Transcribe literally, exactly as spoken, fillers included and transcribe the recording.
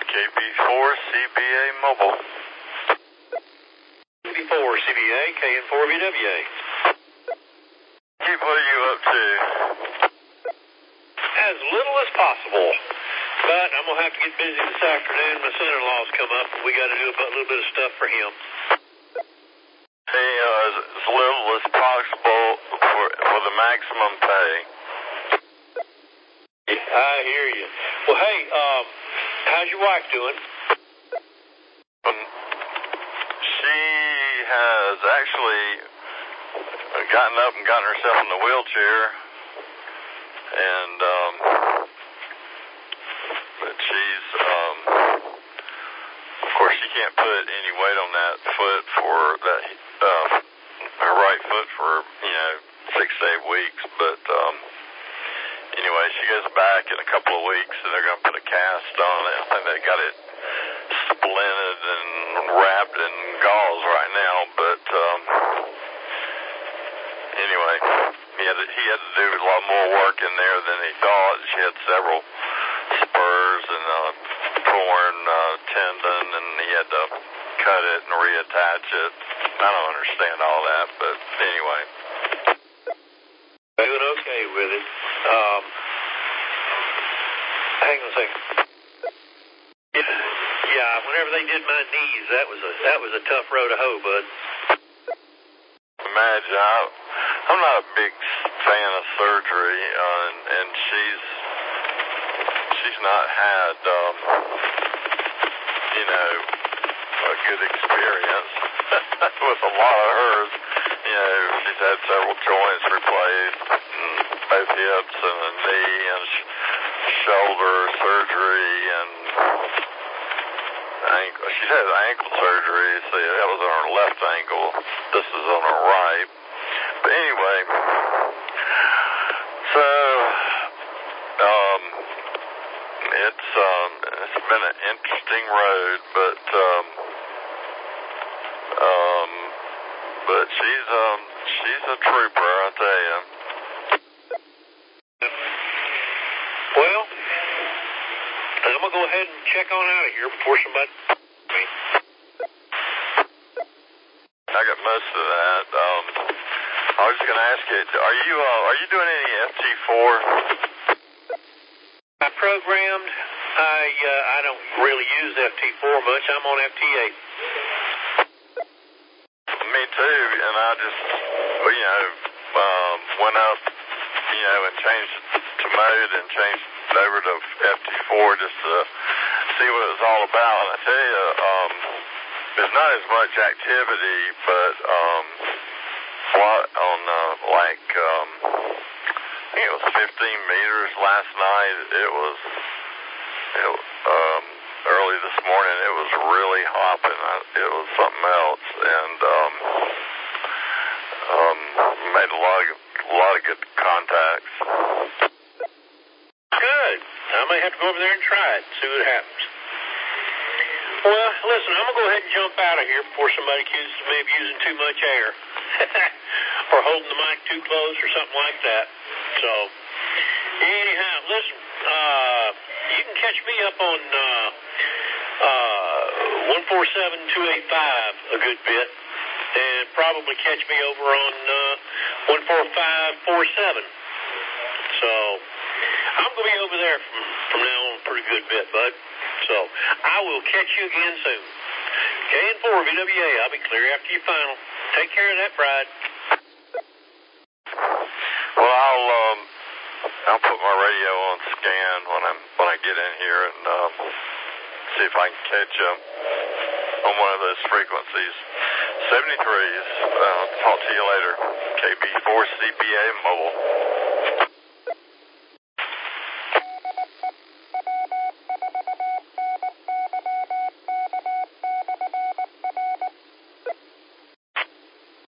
K B four C B A Mobile. K B four C B A, K N four V W A. Keep what are you up to? As little as possible. But I'm going to have to get busy this afternoon. My son-in-law's come up, and we got to do a little bit of stuff for him. Hey, uh, as, as little as possible for, for the maximum pay. I hear you. Well, hey, um, how's your wife doing? Um, she has actually gotten up and gotten herself in the wheelchair, and um, but she's um, of course she can't put any weight on that foot for that uh, her right foot for you know six to eight weeks, but um, anyway, she goes back in a couple of weeks, and they're going to put a cast on it. I think they got it splinted and wrapped in gauze right now, but um, anyway, he had to, he had to do a lot more work in there than he thought. She had several spurs and a torn uh, tendon, and he had to cut it and reattach it. I don't understand all that, but anyway. Doing okay with it. Um, hang on a second. Yeah, yeah, whenever they did my knees, that was a that was a tough row to hoe, bud. Imagine, I, I'm not a big fan of surgery, uh, and, and she's she's not had, um, you know, a good experience with a lot of hers. You know, she's had several joints replaced, and both hips and a knee and sh- shoulder surgery, and ankle. She's had ankle surgery. See, that was on her left ankle. This is on her right. But anyway, so um, it's um, it's been an interesting road, but um, um, but she's um, she's a trooper, I tell you. Well, I'm gonna go ahead and check on out of here before somebody. I got most of that. Um, I was just gonna ask you, are you uh, are you doing any F T four? I programmed. I uh, I don't really use F T four much. I'm on F T eight. Me too, and I just you know um, went up you know and changed it to mode and changed it over to F T four just to see what it was all about. And I tell you, um, there's not as much activity, but um, what on uh, like um, I think it was fifteen meters last night. It was it, um, early this morning. It was really hopping. It was something else, and um, um, made a lot of a lot of good contacts. Good. I may have to go over there and try it, see what happens. Well, listen, I'm going to go ahead and jump out of here before somebody accuses me of using too much air or holding the mic too close or something like that. So, anyhow, listen, uh, you can catch me up on uh, uh, one four seven two eight five a good bit, and probably catch me over on uh, one four five four seven. So, I'm going to be over there from, from now on a pretty good bit, bud. So, I will catch you again soon. K N four V W A, I'll be clear after your final. Take care of that bride. Well, I'll um, I'll put my radio on scan when I'm when I get in here and um, see if I can catch you on one of those frequencies. seventy-threes. Uh, talk to you later. K B four C B A Mobile.